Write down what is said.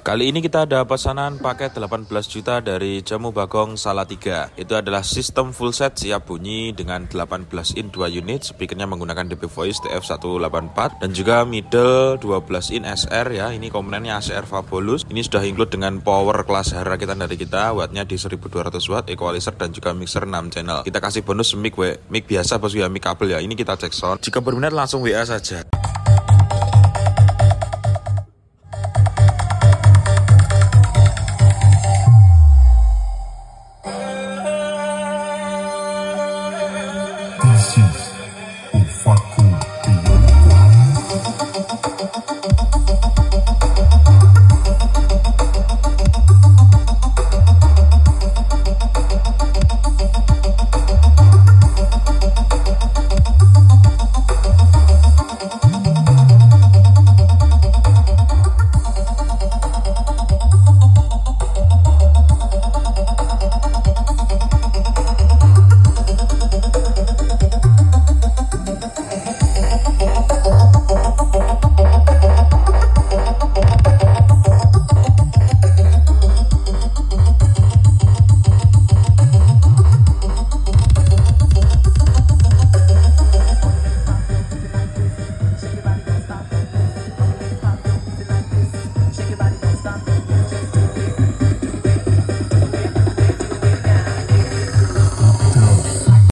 Kali ini kita ada pesanan paket 18 juta dari Jamu Bagong Salatiga. Itu adalah sistem full set siap bunyi dengan 18 in 2 unit, speakernya menggunakan DB Voice TF184 dan juga middle 12 in SR ya. Ini komponennya ACR Fabulous. Ini sudah include dengan power kelas H rakitan dari kita, wattnya di 1200 watt, equalizer dan juga mixer 6 channel. Kita kasih bonus mic biasa bos ya, mic kabel ya. Ini kita cek sound. Jika berminat langsung WA saja.